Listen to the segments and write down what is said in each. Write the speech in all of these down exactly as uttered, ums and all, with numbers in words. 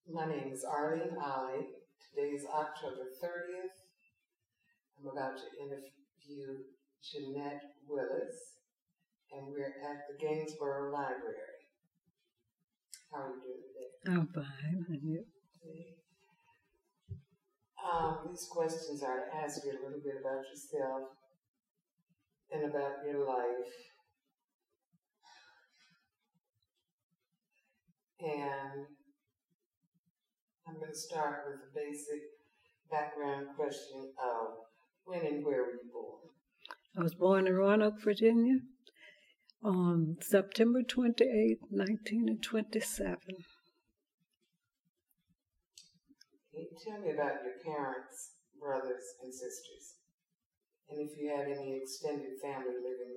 My name is Arlene Ollie. Today is October thirtieth. I'm about to interview Jeanette Willis, and we're at the Gainsborough Library. How are you doing today? I'm fine, and you? Um, these questions are to ask you a little bit about yourself and about your life. And I'm going to start with a basic background question of when and where were you born? I was born in Roanoke, Virginia, on September twenty-eighth, nineteen twenty-seven. Can you tell me about your parents, brothers, and sisters? And if you have any extended family living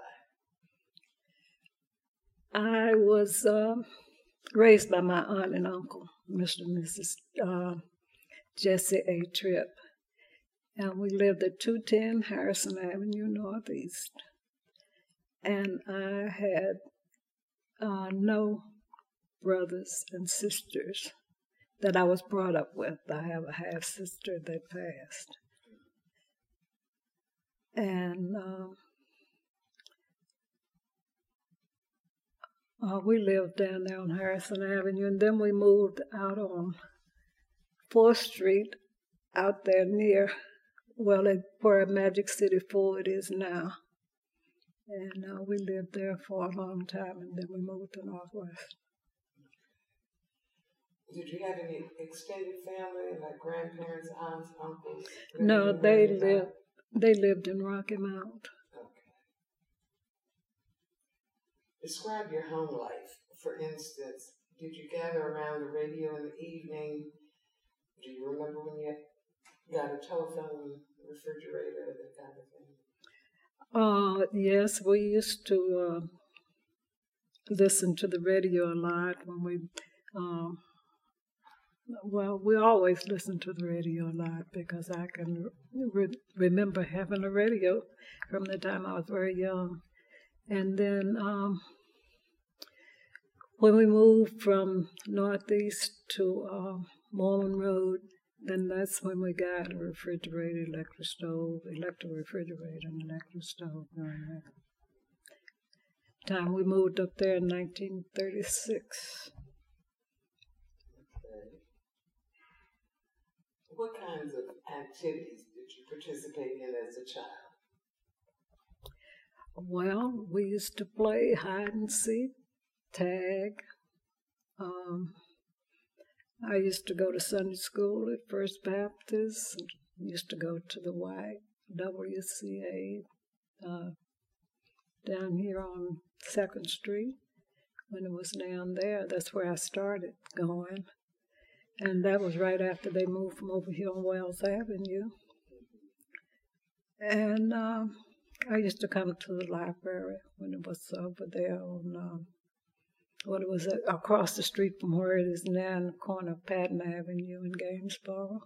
nearby? I was uh, raised by my aunt and uncle, Mister and Missus Uh, Jesse A. Tripp, and we lived at two ten Harrison Avenue Northeast. And I had uh, no brothers and sisters that I was brought up with. I have a half-sister that passed. And uh, uh, we lived down there on Harrison Avenue, and then we moved out on fourth Street, out there near, well, where Magic City Ford is now. And uh, we lived there for a long time, and then we moved to Northwest. Did you have any extended family, like grandparents, aunts, uncles? No, they lived, they lived in Rocky Mount. Okay. Describe your home life. For instance, did you gather around the radio in the evening? Do you remember when you got a telephone, refrigerator, that kind of thing? Uh, yes, we used to uh, listen to the radio a lot when we, um, well, we always listened to the radio a lot because I can re- remember having a radio from the time I was very young. And then um, when we moved from Northeast to uh, Moreland Road, then that's when we got a refrigerator, electric stove, electric refrigerator, and electric stove during that time. We moved up there in nineteen thirty-six. Okay. What kinds of activities did you participate in as a child? Well, we used to play hide and seek, tag. Um, I used to go to Sunday school at First Baptist. Used to go to the Y W C A uh, down here on Second Street. When it was down there, that's where I started going. And that was right after they moved from over here on Wells Avenue. And um, I used to come to the library when it was over there on, um, well, it was across the street from where it is now, in the corner of Patton Avenue in Gainsborough.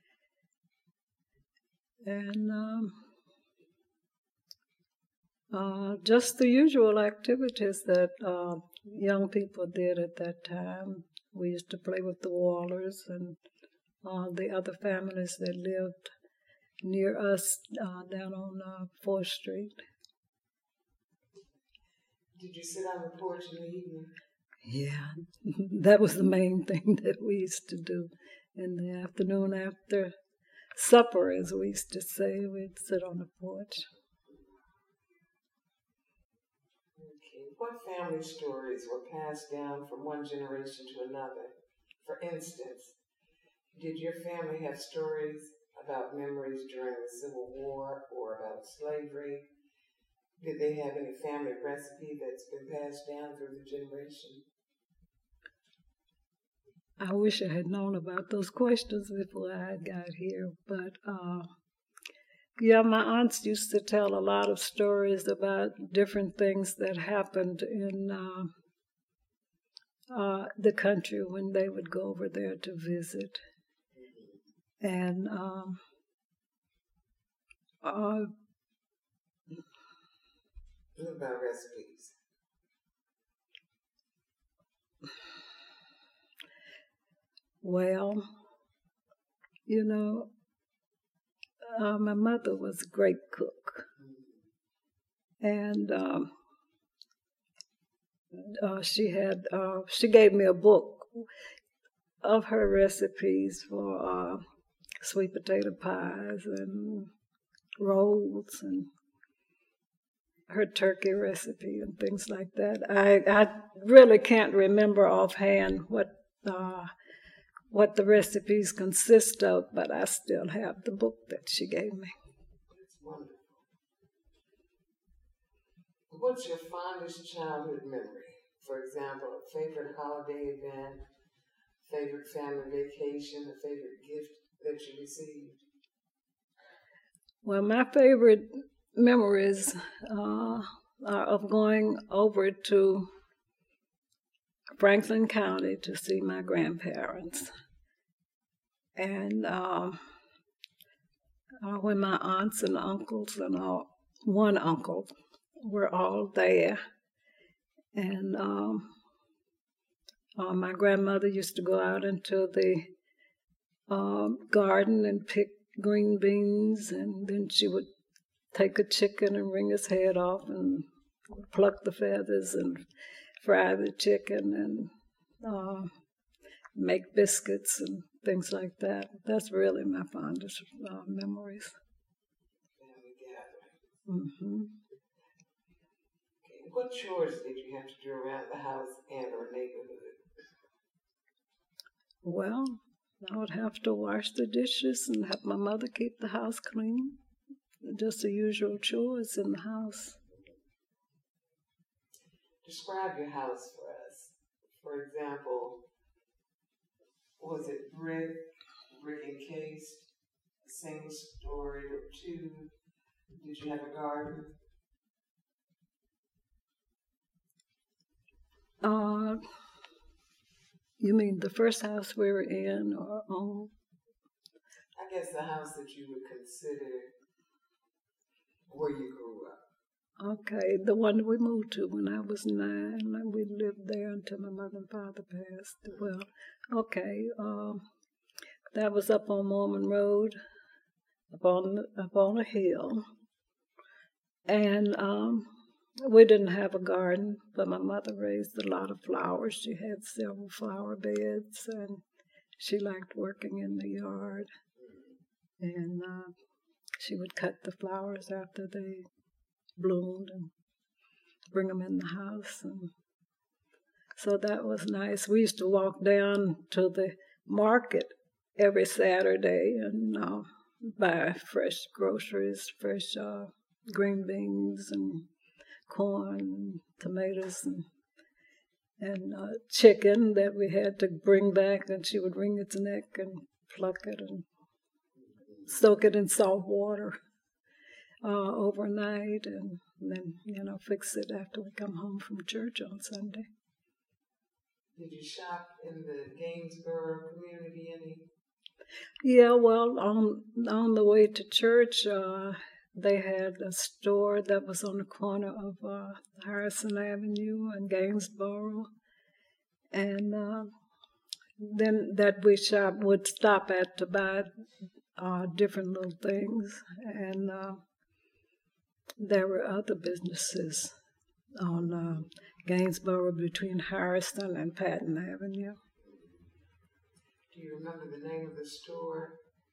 And um, uh, just the usual activities that uh, young people did at that time. We used to play with the Wallers and uh, the other families that lived near us uh, down on uh, fourth Street. Did you sit on the porch in the evening? Yeah, that was the main thing that we used to do in the afternoon after supper, as we used to say. We'd sit on the porch. Okay. What family stories were passed down from one generation to another? For instance, did your family have stories about memories during the Civil War or about slavery? Did they have any family recipe that's been passed down through the generation? I wish I had known about those questions before I got here, but uh, yeah, my aunts used to tell a lot of stories about different things that happened in uh, uh, the country when they would go over there to visit. And um, uh, what about recipes? Well, you know, uh, my mother was a great cook. And um, uh, she had, uh, she gave me a book of her recipes for uh, sweet potato pies and rolls and her turkey recipe and things like that. I, I really can't remember offhand what uh, what the recipes consist of, but I still have the book that she gave me. That's wonderful. What's your fondest childhood memory? For example, a favorite holiday event, favorite family vacation, a favorite gift that you received? Well, my favorite memories uh, are of going over to Franklin County to see my grandparents. And uh, uh, when my aunts and uncles and all, one uncle were all there. And um, uh, my grandmother used to go out into the uh, garden and pick green beans, and then she would take a chicken and wring his head off and pluck the feathers and fry the chicken and uh, make biscuits and things like that. That's really my fondest uh, memories. Family gathering. Mm-hmm. Okay. What chores did you have to do around the house and or neighborhood? Well, I would have to wash the dishes and have my mother keep the house clean. Just the usual chores in the house. Describe your house for us. For example, was it brick, brick encased, a single story or two? Did you have a garden? Uh, you mean the first house we were in or on? I guess the house that you would consider where you grew up. Okay, the one we moved to when I was nine, and we lived there until my mother and father passed. Well, okay, um, that was up on Mormon Road, up on, up on a hill. And um, we didn't have a garden, but my mother raised a lot of flowers. She had several flower beds, and she liked working in the yard. And uh, she would cut the flowers after they bloomed and bring them in the house. And so that was nice. We used to walk down to the market every Saturday and uh, buy fresh groceries, fresh uh, green beans and corn and tomatoes and and uh, chicken that we had to bring back, and she would wring its neck and pluck it and soak it in salt water uh, overnight, and then, you know, fix it after we come home from church on Sunday. Did you shop in the Gainsboro community any? Yeah, well, on on the way to church, uh, they had a store that was on the corner of uh, Harrison Avenue and Gainsboro, and uh, then that we shop would stop at to buy uh, different little things, and uh, there were other businesses on uh, Gainsboro between Harrison and Patton Avenue. Do you remember the name of the store?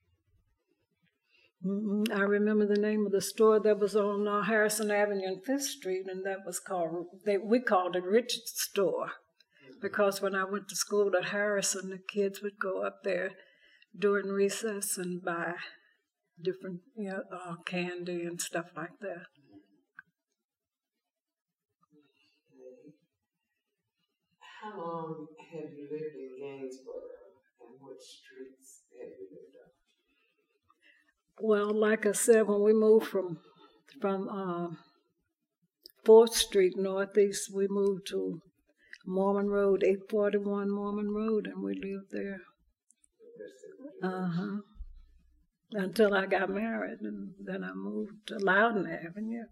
Mm-hmm. I remember the name of the store that was on uh, Harrison Avenue and Fifth Street, and that was called, they, we called it Richard's Store, because when I went to school at Harrison, the kids would go up there during recess and buy different, you know, uh, candy and stuff like that. How long have you lived in Gainsboro, and what streets have you lived on? Well, like I said, when we moved from from uh, fourth Street Northeast, we moved to Mormon Road, eight forty-one Mormon Road, and we lived there. Uh-huh. Until I got married, and then I moved to Loudon Avenue.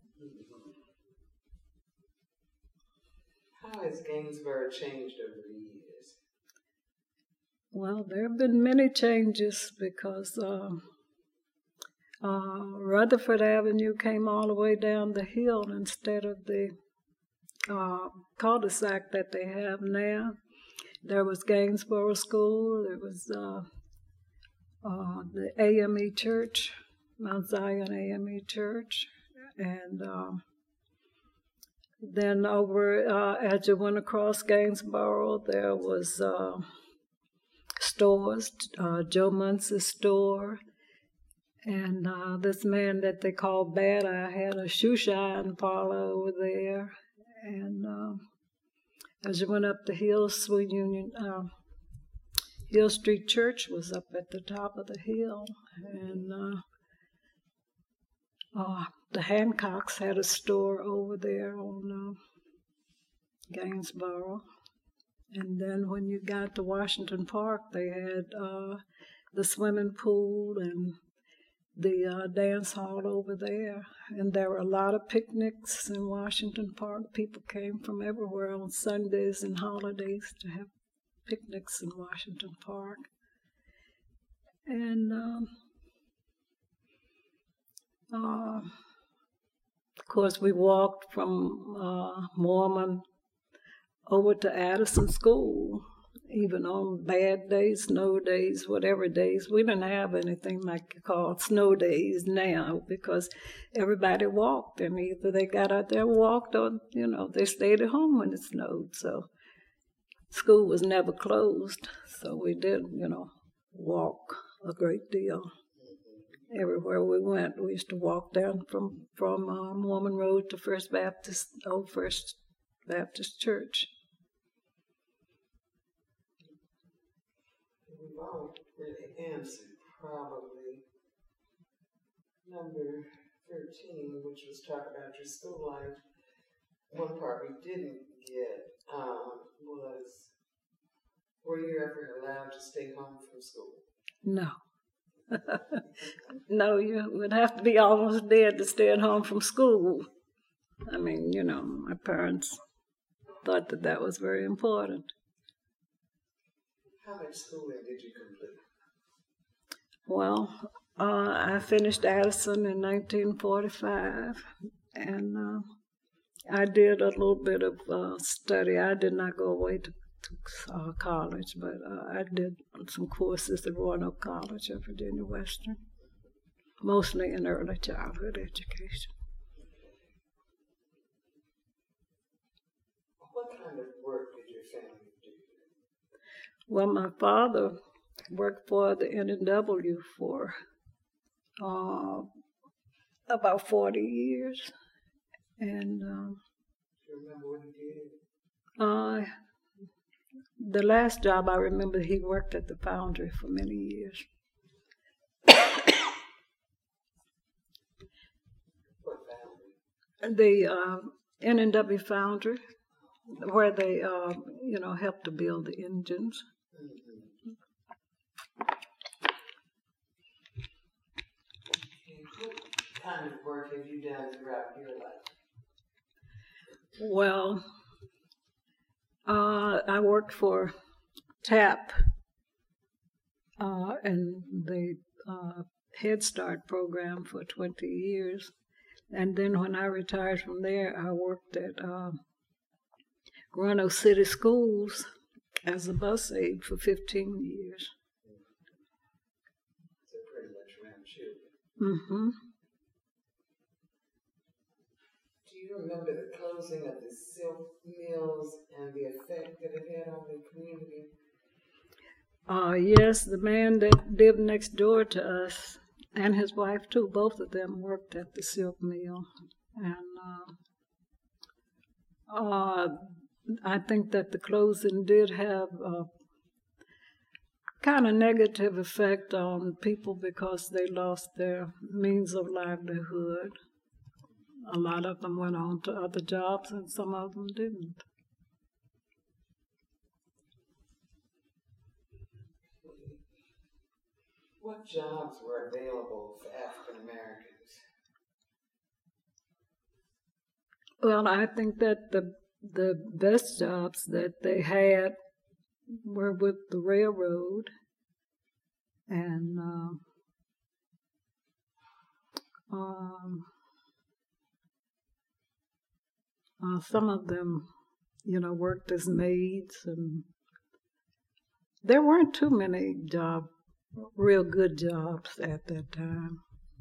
How has Gainsboro changed over the years? Well, there have been many changes because uh, uh, Rutherford Avenue came all the way down the hill instead of the uh, cul-de-sac that they have now. There was Gainsborough School. There was uh, uh, the A M E Church, Mount Zion A M E Church, and um, then over uh, as you went across Gainsborough, there was uh, stores, uh, Joe Muntz's store, and uh, this man that they called Bad Eye had a shoe shine parlor over there, and uh, as you went up the hill, Sweet Union, uh, Hill Street Church was up at the top of the hill, and uh, uh, the Hancocks had a store over there on uh, Gainsborough. And then when you got to Washington Park, they had uh, the swimming pool and the uh, dance hall over there. And there were a lot of picnics in Washington Park. People came from everywhere on Sundays and holidays to have picnics in Washington Park. And um, uh, of course, we walked from uh, Mormon over to Addison School, even on bad days, snow days, whatever days. We didn't have anything like you call snow days now because everybody walked, and either they got out there and walked or, you know, they stayed at home when it snowed. So school was never closed, so we did, you know, walk a great deal. Everywhere we went, we used to walk down from, from uh, Mormon Road to First Baptist, Old First Baptist Church. We've all really answered probably number thirteen, which was talk about your school life. One part we didn't get um, was, were you ever allowed to stay home from school? No. No, you would have to be almost dead to stay at home from school. I mean, you know, my parents thought that that was very important. How much schooling did you complete? Well, uh, I finished Addison in nineteen forty-five, and uh, I did a little bit of uh, study. I did not go away to, to uh, college, but uh, I did some courses at Roanoke College at Virginia Western, mostly in early childhood education. What kind of work did your family do? Well, my father worked for the N N W for uh, about forty years. And um, do you remember what he did? Uh, the last job I remember, he worked at the foundry for many years. What foundry? The uh, N N W foundry, where they, uh, you know, helped to build the engines. Mm-hmm. What kind of work have you done throughout your life? Well, uh, I worked for T A P uh, and the uh, Head Start program for twenty years. And then when I retired from there, I worked at uh, Roanoke City Schools as a bus aide for fifteen years. So pretty much around children. Mm-hmm. Do you remember the closing of the silk mills and the effect that it had on the community? Uh, yes, the man that lived next door to us, and his wife too, both of them worked at the silk mill. And uh, uh, I think that the closing did have a kind of negative effect on people because they lost their means of livelihood. A lot of them went on to other jobs, and some of them didn't. What jobs were available for African Americans? Well, I think that the the best jobs that they had were with the railroad, and uh, um, uh, some of them, you know, worked as maids, and there weren't too many job, real good jobs at that time.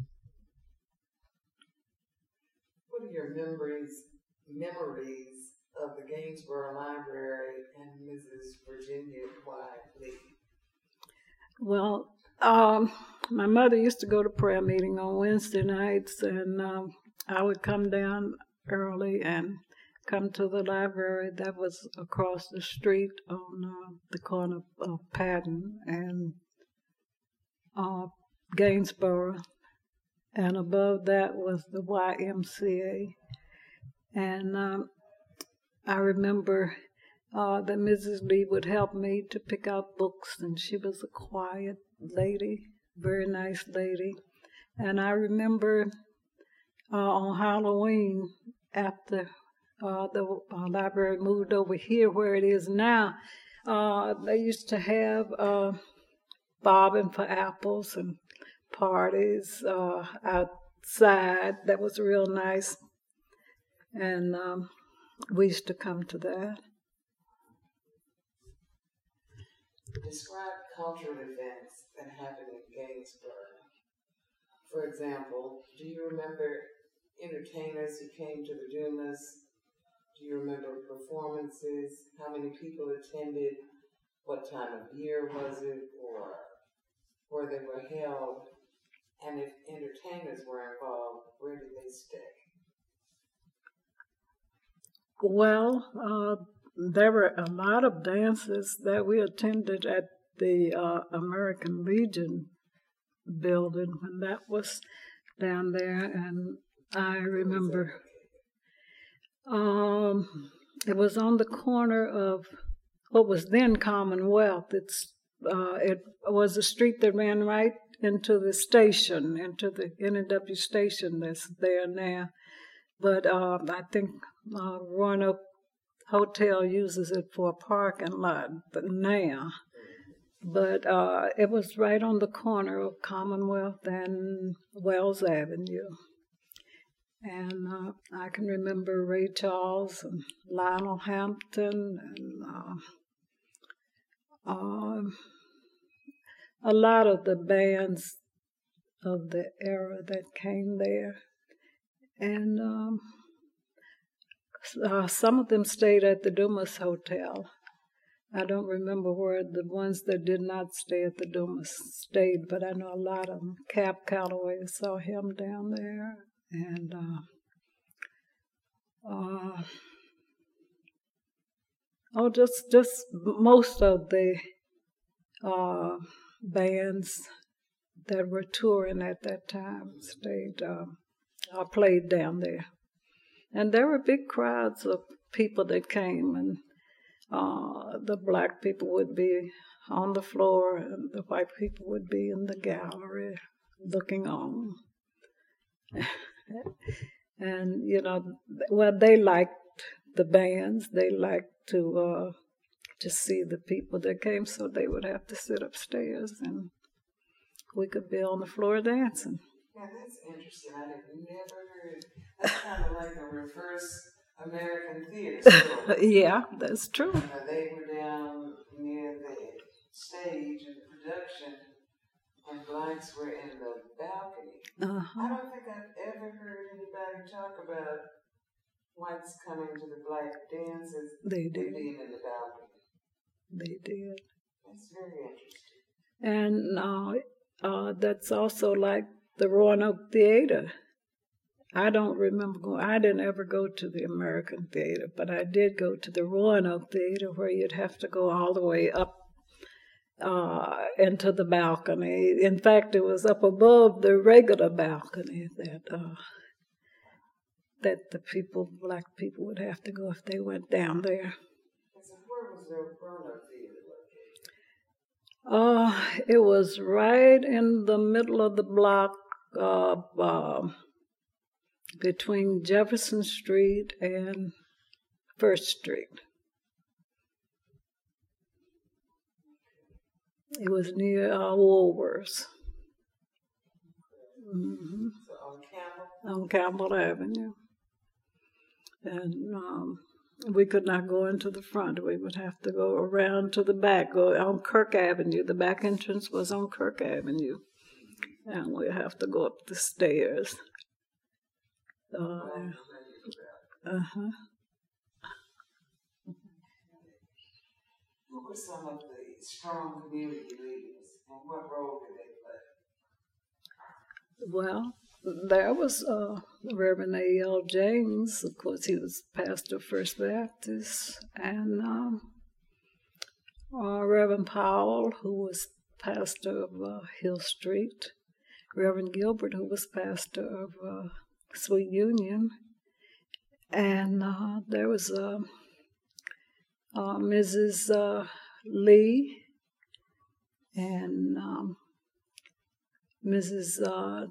What are your memories memories of the Gainsborough Library and Missus Virginia Y. Lee? Well, um, my mother used to go to prayer meeting on Wednesday nights, and um, I would come down early and come to the library that was across the street on uh, the corner of Patton and uh, Gainsborough, and above that was the Y M C A. And um, I remember uh, that Missus Lee would help me to pick out books, and she was a quiet lady, very nice lady. And I remember uh, on Halloween, after uh, the uh, library moved over here where it is now, uh, they used to have uh, bobbing for apples and parties uh, outside. That was real nice. And um, we used to come to that. Describe cultural events that happened in Gainsborough. For example, do you remember entertainers who came to the Dumas? Do you remember performances? How many people attended? What time of year was it? Or where they were held? And if entertainers were involved, where did they stay? Well, uh, there were a lot of dances that we attended at the uh, American Legion building when that was down there, and I remember um, it was on the corner of what was then Commonwealth. It's uh, it was a street that ran right into the station, into the N N W station that's there now. But uh, I think uh, Roanoke Hotel uses it for a parking lot but now. But uh, it was right on the corner of Commonwealth and Wells Avenue. And uh, I can remember Ray Charles and Lionel Hampton and uh, uh, a lot of the bands of the era that came there. And um, uh, some of them stayed at the Dumas Hotel. I don't remember where the ones that did not stay at the Dumas stayed, but I know a lot of them. Cab Calloway, I saw him down there. And uh, uh, oh, just just most of the uh, bands that were touring at that time stayed. Uh, I played down there. And there were big crowds of people that came, and uh, the black people would be on the floor, and the white people would be in the gallery looking on. And, you know, well, they liked the bands. They liked to, uh, to see the people that came, so they would have to sit upstairs, and we could be on the floor dancing. Yeah, that's interesting. I had never heard. That's kind of like a reverse American theater story. Yeah, that's true. You know, they were down near the stage in the production, and blacks were in the balcony. Uh-huh. I don't think I've ever heard anybody talk about whites coming to the black dances They did. and being in the balcony. They did. That's very interesting. And uh, uh, that's also like the Roanoke Theater. I don't remember going, I didn't ever go to the American Theater, but I did go to the Roanoke Theater, where you'd have to go all the way up uh, into the balcony. In fact, it was up above the regular balcony that uh, that the people, black people, would have to go if they went down there. So where was the Roanoke Theater located? Uh, it was right in the middle of the block of uh, between Jefferson Street and First Street. It was near uh, Woolworths. Mm-hmm. So on Campbell? On Campbell Avenue. And um, we could not go into the front. We would have to go around to the back, go on Kirk Avenue. The back entrance was on Kirk Avenue. And we'd have to go up the stairs. Uh, uh-huh. Who were some of the strong community leaders, and what role did they play? Well, there was uh, Reverend A L James. Of course, he was pastor of First Baptist. And um, uh, Reverend Powell, who was pastor of uh, Hill Street. Reverend Gilbert, who was pastor of uh, Sweet Union. And uh, there was uh, uh, Missus Uh, Lee and um, Missus Uh,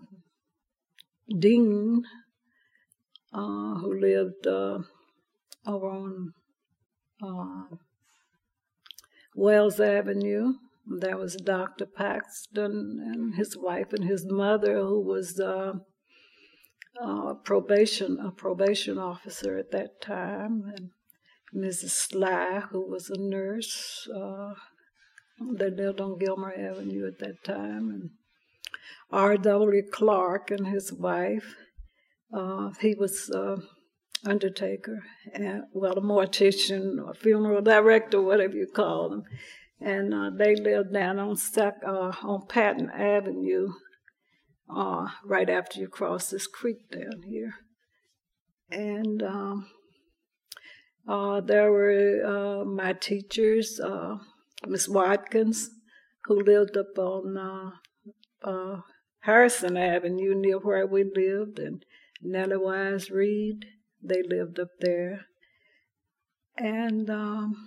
Dean, uh, who lived uh, over on uh, Wells Avenue. There was Doctor Paxton and his wife and his mother, who was uh, uh, probation a probation officer at that time, and Missus Sly, who was a nurse. Uh, they lived on Gilmer Avenue at that time, and R W Clark and his wife. Uh, he was uh, undertaker, and, well, a mortician, or funeral director, whatever you call them. And uh, they lived down on Sac- uh, on Patton Avenue, uh, right after you cross this creek down here. And um, uh, there were uh, my teachers, uh, Miss Watkins, who lived up on uh, uh, Harrison Avenue, near where we lived, and Nellie Wise Reed, they lived up there. And um,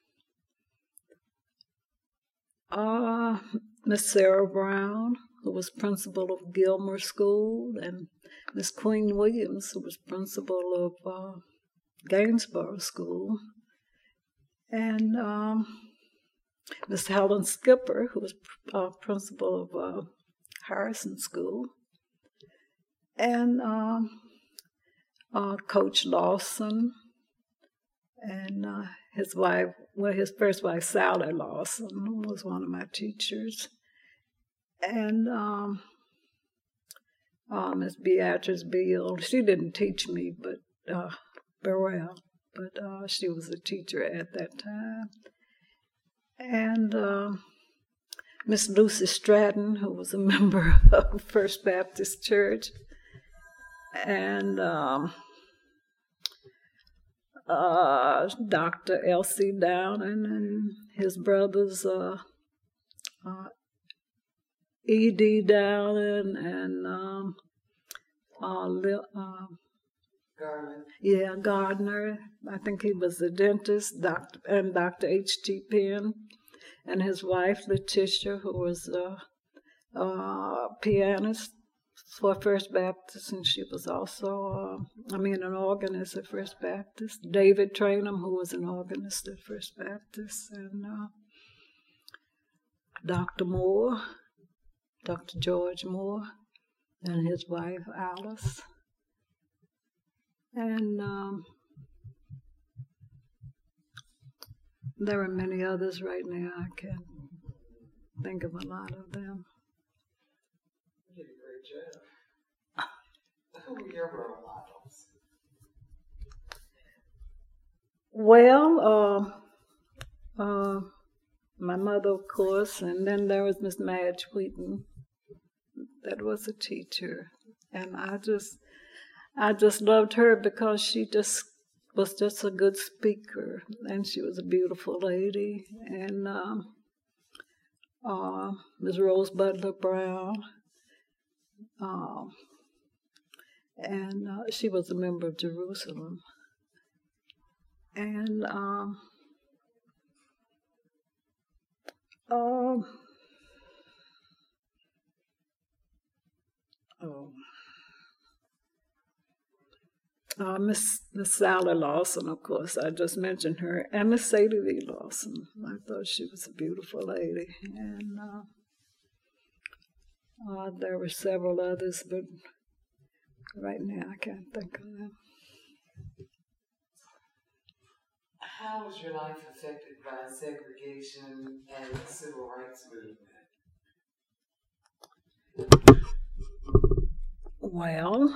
uh, Miss Sarah Brown, who was principal of Gilmer School, and Miss Queen Williams, who was principal of uh, Gainsborough School, and um, Miss Helen Skipper, who was uh, principal of uh, Harrison School, and um, uh, Coach Lawson, and uh, his wife, well, his first wife, Sally Lawson, was one of my teachers, and um, uh, Miss Beatrice Beal. She didn't teach me, but uh, Burrell, but uh, she was a teacher at that time, and uh, Miss Lucy Stratton, who was a member of First Baptist Church, and um, uh, Doctor L C Downing and his brothers, uh, uh, E D Downing and um, uh, uh, Garland. Yeah, Gardner. I think he was a dentist, Doctor and Doctor H T Penn, and his wife Letitia, who was a, a pianist for First Baptist, and she was also, uh, I mean, an organist at First Baptist. David Trainum, who was an organist at First Baptist, and uh, Doctor Moore, Doctor George Moore, and his wife Alice. And um, there are many others right now. I can't think of a lot of them. You did a great job. Who were your role models? Well, uh, uh, my mother, of course, and then there was Miss Madge Wheaton, that was a teacher, and I just, I just loved her because she just was just a good speaker, and she was a beautiful lady, and um, uh, Miss Rose Butler Brown. Um, and uh, she was a member of Jerusalem. And um, um, oh, Uh, Miss Miss Sally Lawson, of course, I just mentioned her, and Miss Sadie V. Lawson. I thought she was a beautiful lady, and uh, uh, there were several others, but right now I can't think of them. How was your life affected by segregation and the civil rights movement? Well,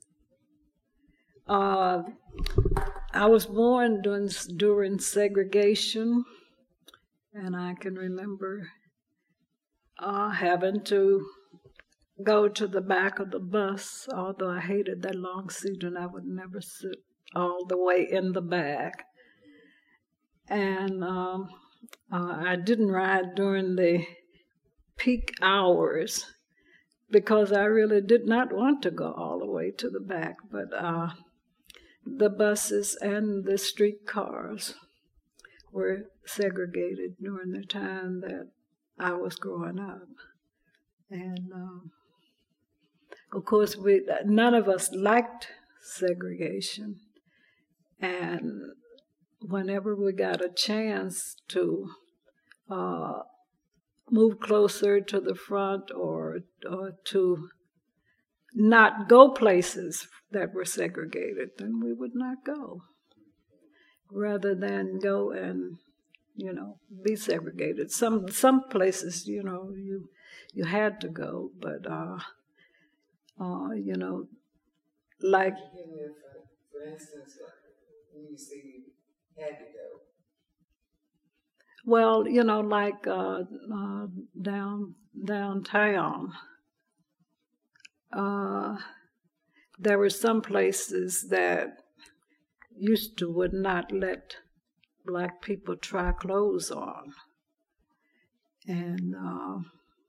uh, I was born during, during segregation, and I can remember uh, having to go to the back of the bus, although I hated that long seat and I would never sit all the way in the back. And um, uh, I didn't ride during the peak hours because I really did not want to go all the way to the back, but uh, the buses and the streetcars were segregated during the time that I was growing up. And um, of course, we none of us liked segregation. And whenever we got a chance to uh, move closer to the front or, or to not go places that were segregated, then we would not go, rather than go and, you know, be segregated. Some some places, you know, you you had to go, but uh, uh, you know, like. For instance, when you say you had to go. Well, you know, like uh, uh, down downtown. Uh, there were some places that used to would not let black people try clothes on, and uh,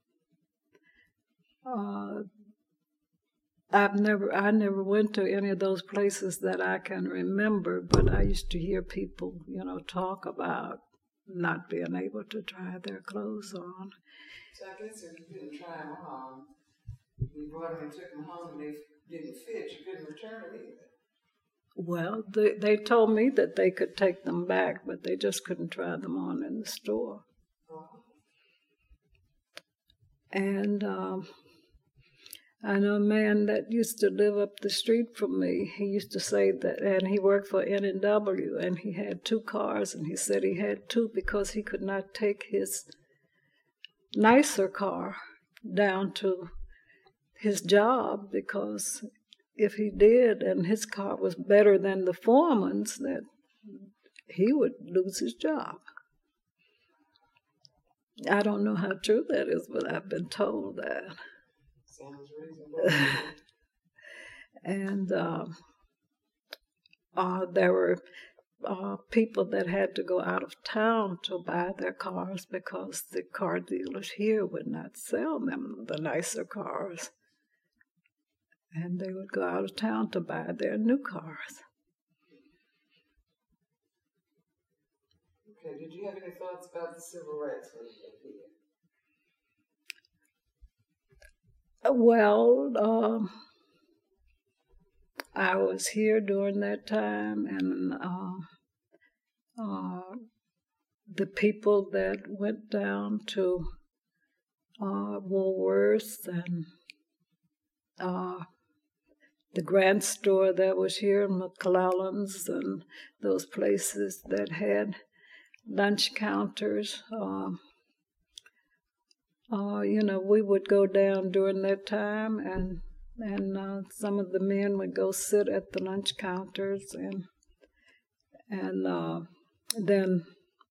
uh, I've never I never went to any of those places that I can remember, but I used to hear people, you know, talk about not being able to try their clothes on. So I guess if you didn't try them on, you brought them and took them home and they didn't fit, you couldn't return them either. Well, they, they told me that they could take them back, but they just couldn't try them on in the store. Oh. And um, I know a man that used to live up the street from me. He used to say that, and he worked for N and W, and he had two cars, and he said he had two because he could not take his nicer car down to his job, because if he did and his car was better than the foreman's, that he would lose his job. I don't know how true that is, but I've been told that. Sounds reasonable. And uh, uh, there were uh, people that had to go out of town to buy their cars because the car dealers here would not sell them the nicer cars. And they would go out of town to buy their new cars. Okay, did you have any thoughts about the civil rights movement here? Well, uh, I was here during that time, and uh, uh, the people that went down to uh, Woolworths and uh, the Grand Store that was here, McClellan's, and those places that had lunch counters. Uh, uh, you know, we would go down during that time, and and uh, some of the men would go sit at the lunch counters, and and uh, then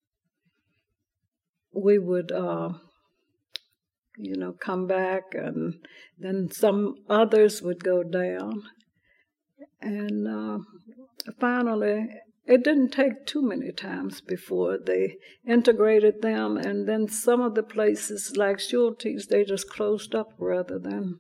we would, uh, you know, come back, and then some others would go down. And uh, finally, it didn't take too many times before they integrated them, and then some of the places like Schulte's, they just closed up rather than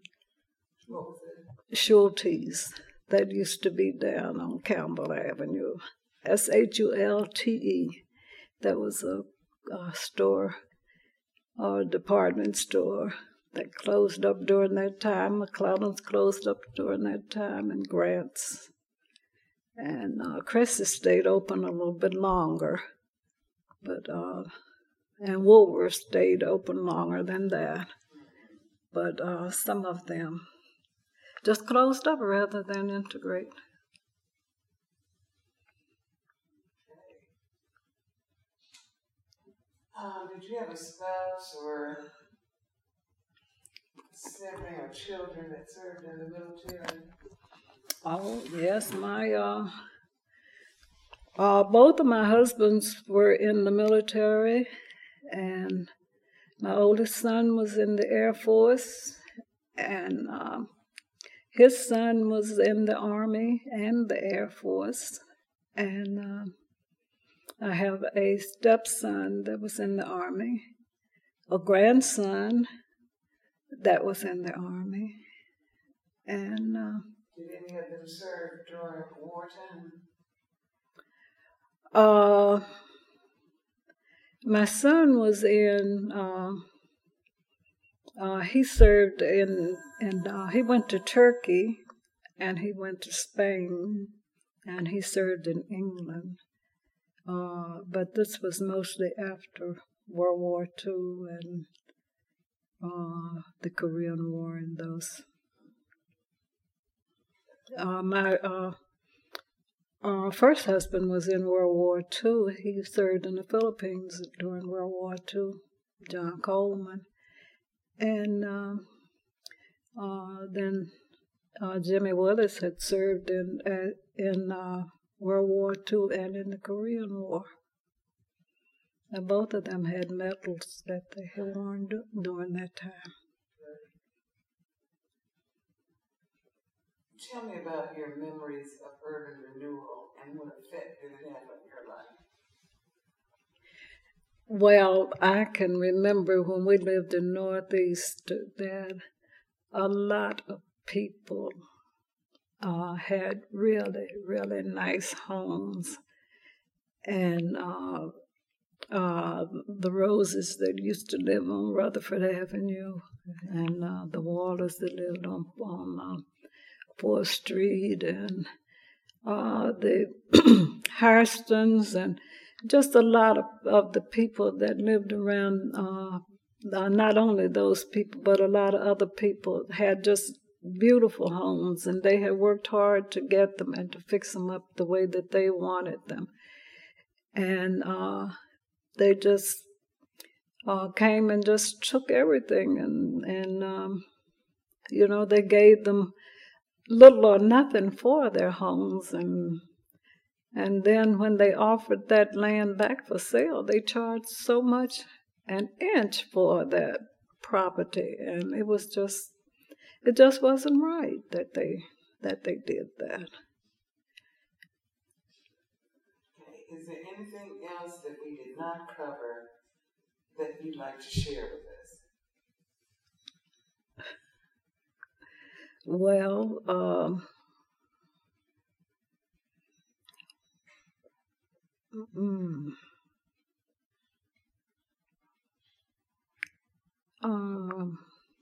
Schulte's. That used to be down on Campbell Avenue, S H U L T E. That was a, a store, or a department store that closed up during that time. McClellan's closed up during that time, and Grant's. And uh, Cressy stayed open a little bit longer, but uh, and Woolworth stayed open longer than that. But uh, some of them just closed up rather than integrate. Um, did you have a spouse or sibling or children that served in the military? Oh, yes, my, uh, uh, both of my husbands were in the military, and my oldest son was in the Air Force, and uh, his son was in the Army and the Air Force, and uh, I have a stepson that was in the Army, a grandson that was in the Army, and uh, did any of them serve during wartime? Uh, my son was in. Uh, uh, he served in, and uh, he went to Turkey, and he went to Spain, and he served in England. Uh, but this was mostly after World War Two and uh, the Korean War and those. Uh, my uh, uh, first husband was in World War Two. He served in the Philippines during World War Two, John Coleman. And uh, uh, then uh, Jimmy Willis had served in uh, in uh, World War Two and in the Korean War. And both of them had medals that they had worn d- during that time. Tell me about your memories of urban renewal and what effect did it have on your life? Well, I can remember when we lived in Northeast that a lot of people uh, had really, really nice homes. And uh, uh, the Roses that used to live on Rutherford Avenue, and uh, the Wallers that lived on, on uh, fourth Street, and uh, the Harstons, and just a lot of, of the people that lived around, uh, uh, not only those people, but a lot of other people had just beautiful homes, and they had worked hard to get them and to fix them up the way that they wanted them. And uh, they just uh, came and just took everything, and, and um, you know, they gave them little or nothing for their homes, and and then when they offered that land back for sale, they charged so much an inch for that property, and it was just, it just wasn't right that they that they did that. Okay. Is there anything else that we did not cover that you'd like to share with us? Well, um, mm, um,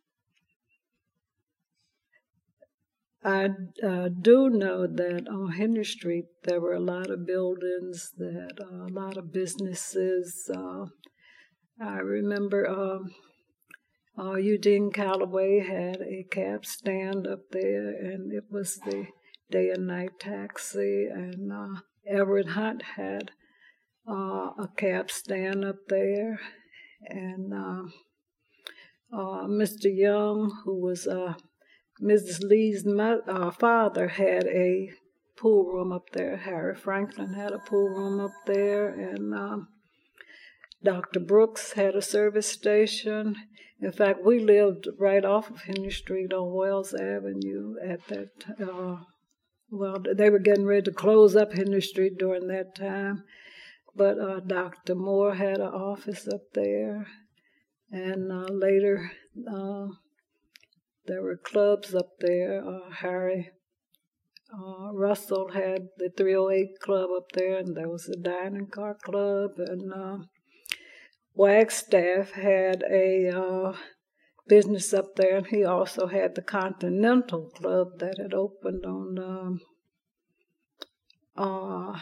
I uh, do know that on Henry Street there were a lot of buildings, that uh, a lot of businesses. Uh, I remember um, uh, Eugene Calloway had a cab stand up there, and it was the day and night taxi. And uh, Everett Hunt had uh, a cab stand up there, and uh, uh, Mister Young, who was uh, Missus Lee's mo- uh, father, had a pool room up there. Harry Franklin had a pool room up there, and um, Doctor Brooks had a service station. In fact, we lived right off of Henry Street on Wells Avenue at that, uh, well, they were getting ready to close up Henry Street during that time. But uh, Doctor Moore had an office up there. And uh, later, uh, there were clubs up there. Uh, Harry uh, Russell had the three oh eight Club up there, and there was a dining car club. And uh, Wagstaff had a uh, business up there, and he also had the Continental Club that had opened on um, uh,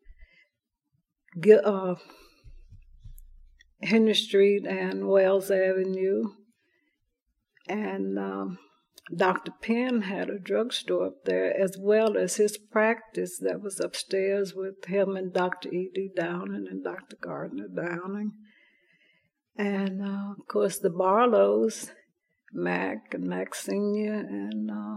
Gil- uh, Henry Street and Wells Avenue. And um, Doctor Penn had a drugstore up there, as well as his practice that was upstairs with him and Doctor E D Downing and Doctor Gardner Downing. And, uh, of course, the Barlows, Mac and Mac Senior and uh,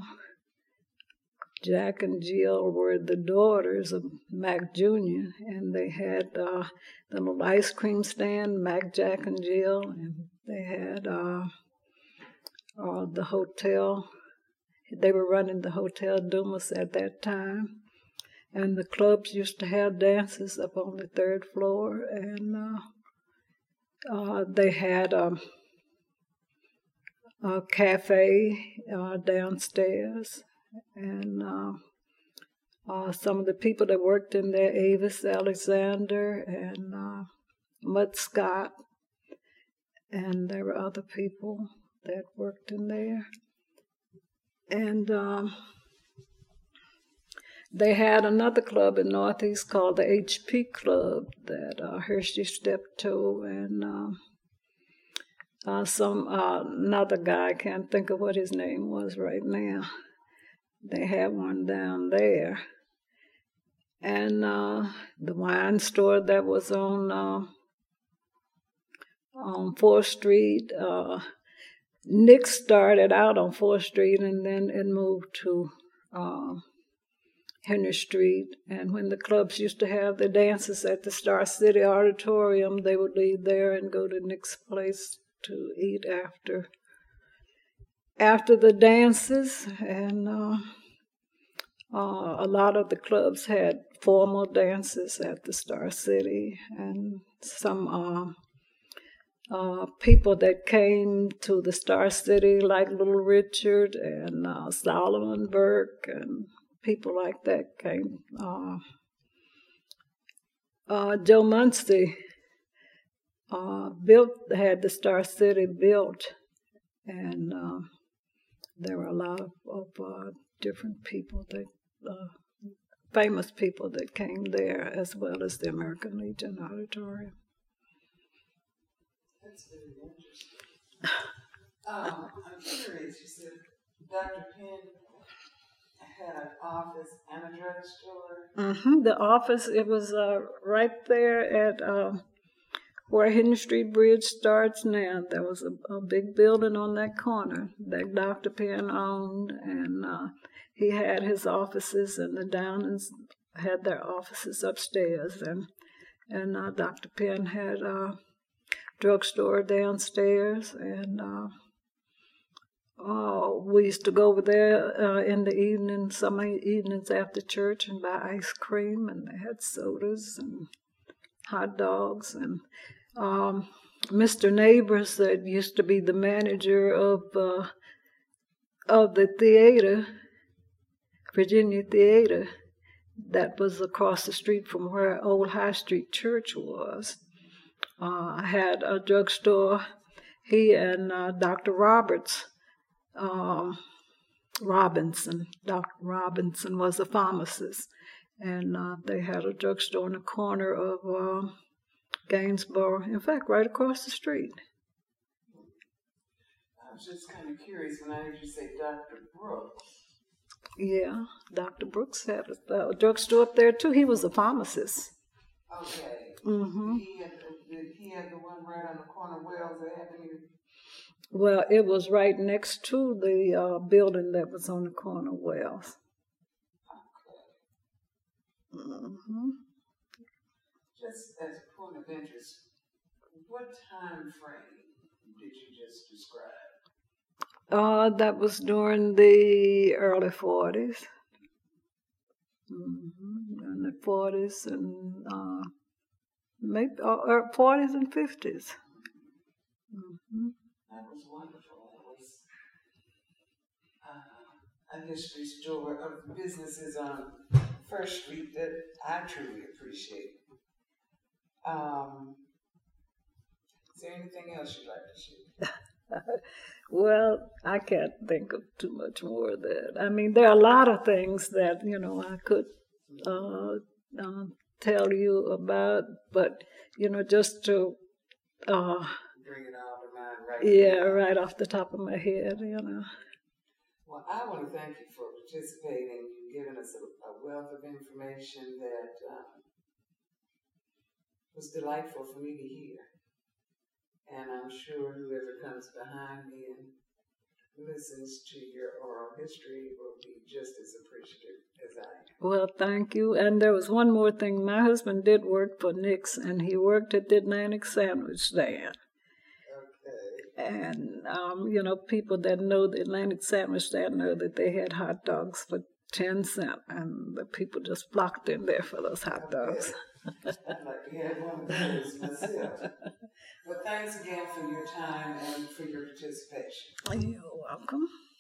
Jack and Jill were the daughters of Mac Junior And they had uh, the little ice cream stand, Mac, Jack, and Jill. And they had uh, uh, the hotel. They were running the Hotel Dumas at that time. And the clubs used to have dances up on the third floor. And uh, uh, they had um, a cafe uh, downstairs. And uh, uh, some of the people that worked in there, Avis Alexander and uh, Mud Scott, and there were other people that worked in there. And um, they had another club in Northeast called the H P Club that uh, Hershey Steptoe and uh, uh, some uh, another guy, I can't think of what his name was right now. They had one down there. And uh, the wine store that was on uh, on fourth Street, uh, Nick started out on fourth Street and then it moved to uh, Henry Street. And when the clubs used to have their dances at the Star City Auditorium, they would leave there and go to Nick's place to eat after after the dances. And uh, uh, a lot of the clubs had formal dances at the Star City, and some uh, uh, people that came to the Star City, like Little Richard and uh, Solomon Burke and people like that came. Uh, uh, Joe Muncie uh, built, had the Star City built, and uh, there were a lot of, of uh, different people, that uh, famous people that came there, as well as the American Legion Auditorium. That's very interesting. um, I'm curious, you said Doctor Penn had an office and a drugstore? Mm-hmm. The office, it was uh, right there at uh, where Henry Street Bridge starts now. There was a, a big building on that corner that Doctor Penn owned, and uh, he had his offices, and the Downings had their offices upstairs, and and uh, Doctor Penn had a drugstore downstairs, and uh, oh, we used to go over there uh, in the evening, some evenings after church, and buy ice cream, and they had sodas and hot dogs. And um, Mister Neighbors, that used to be the manager of uh, of the theater, Virginia Theater, that was across the street from where Old High Street Church was. Uh, I had a drugstore. He and uh, Doctor Roberts, um, Robinson, Doctor Robinson was a pharmacist, and uh, they had a drugstore in the corner of uh, Gainsborough, in fact, right across the street. I was just kind of curious when I heard you say Doctor Brooks. Yeah, Doctor Brooks had a, a drugstore up there, too. He was a pharmacist. Okay. Mm-hmm. He had, the, he had the one right on the corner of Wells Avenue. Well, it was right next to the uh, building that was on the corner of Wells. Okay. Mm-hmm. Just as a point of interest, what time frame did you just describe? Uh, that was during the early forties. Mm-hmm. In the forties and uh, maybe uh, forties and fifties. Mm-hmm. That was wonderful. It was uh, a history store of businesses on First Street that I truly appreciate. Um, is there anything else you'd like to share? Well, I can't think of too much more of that. I mean, there are a lot of things that, you know, I could uh, uh, tell you about, but, you know, just to... Uh, Bring it all to mind right Yeah, now. right off the top of my head, you know. Well, I want to thank you for participating. You've given us a, a wealth of information that um, was delightful for me to hear. And I'm sure whoever comes behind me and listens to your oral history will be just as appreciative as I am. Well, thank you. And there was one more thing. My husband did work for Nick's, and he worked at the Atlantic Sandwich Stand. Okay. And, um, you know, people that know the Atlantic Sandwich Stand know that they had hot dogs for ten cents, and the people just flocked in there for those hot Okay. dogs. I'd like to have one of those myself. Well, thanks again for your time and for your participation. You're welcome.